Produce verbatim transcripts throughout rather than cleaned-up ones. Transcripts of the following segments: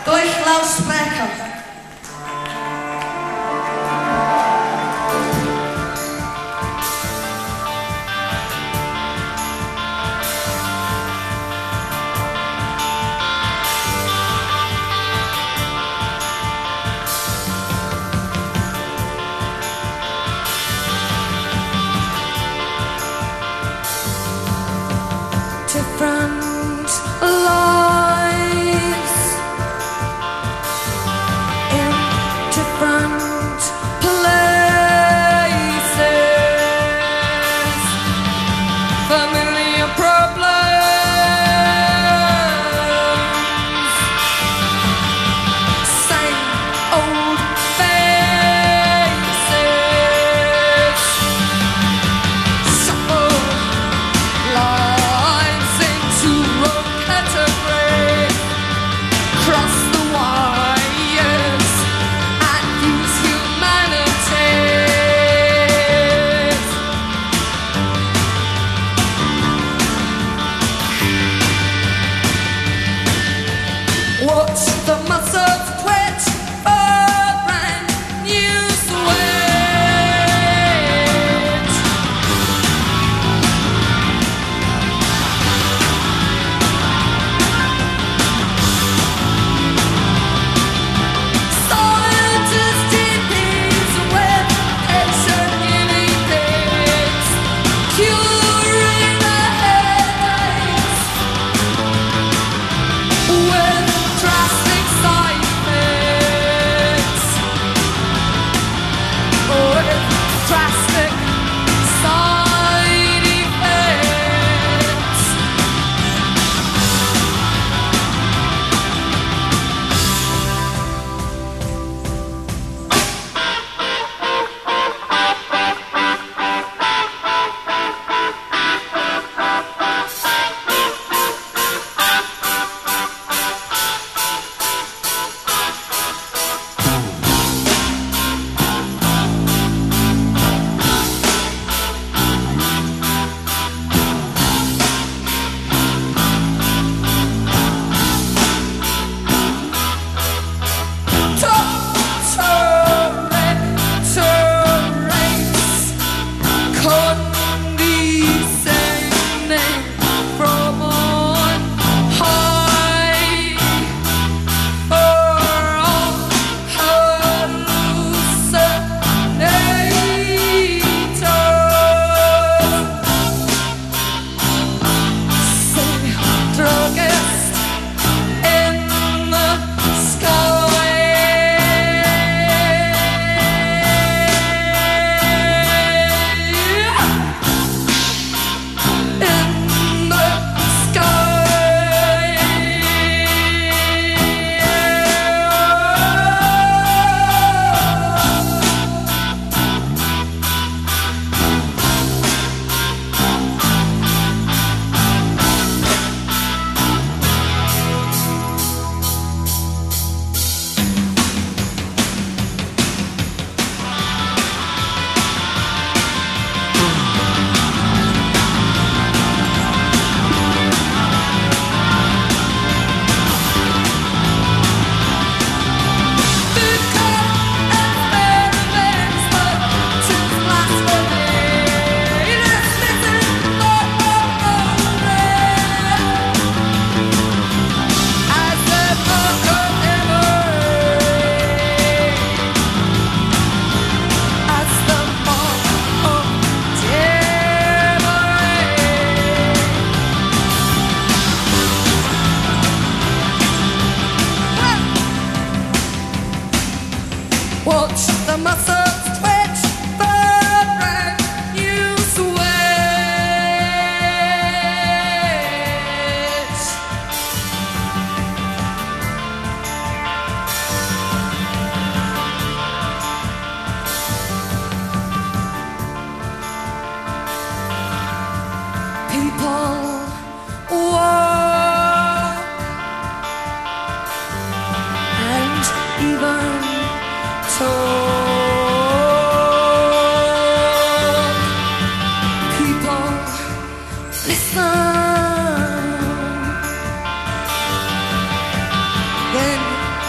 durch Lautsprecher. Different lives in different places, familiar problems, same old faces, shuffle lines into road category, cross the wires and use humanities. Watch the muscles twitch for brand new switch. Scientists did these with patient guinea pigs, curing the headaches with drastic side effects. With drastic side effects. Druggist in the sky. In the sky. Watch the muscles twitch for brand new switch. People walk and even talk. People listen, then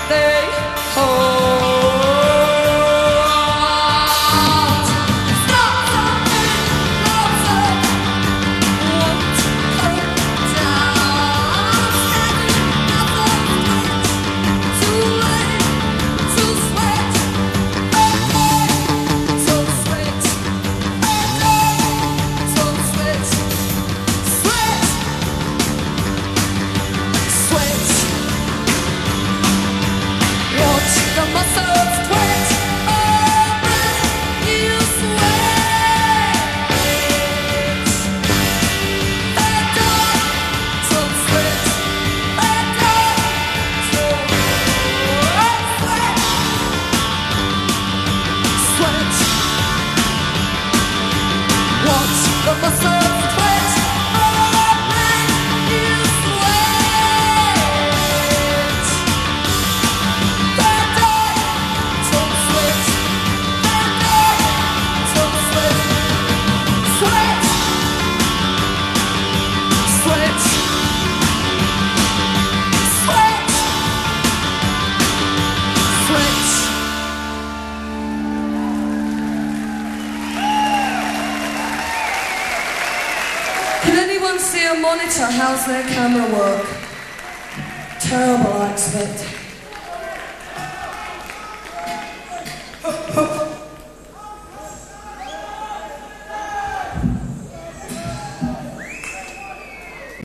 See a monitor, how's their camera work? Terrible, I expect.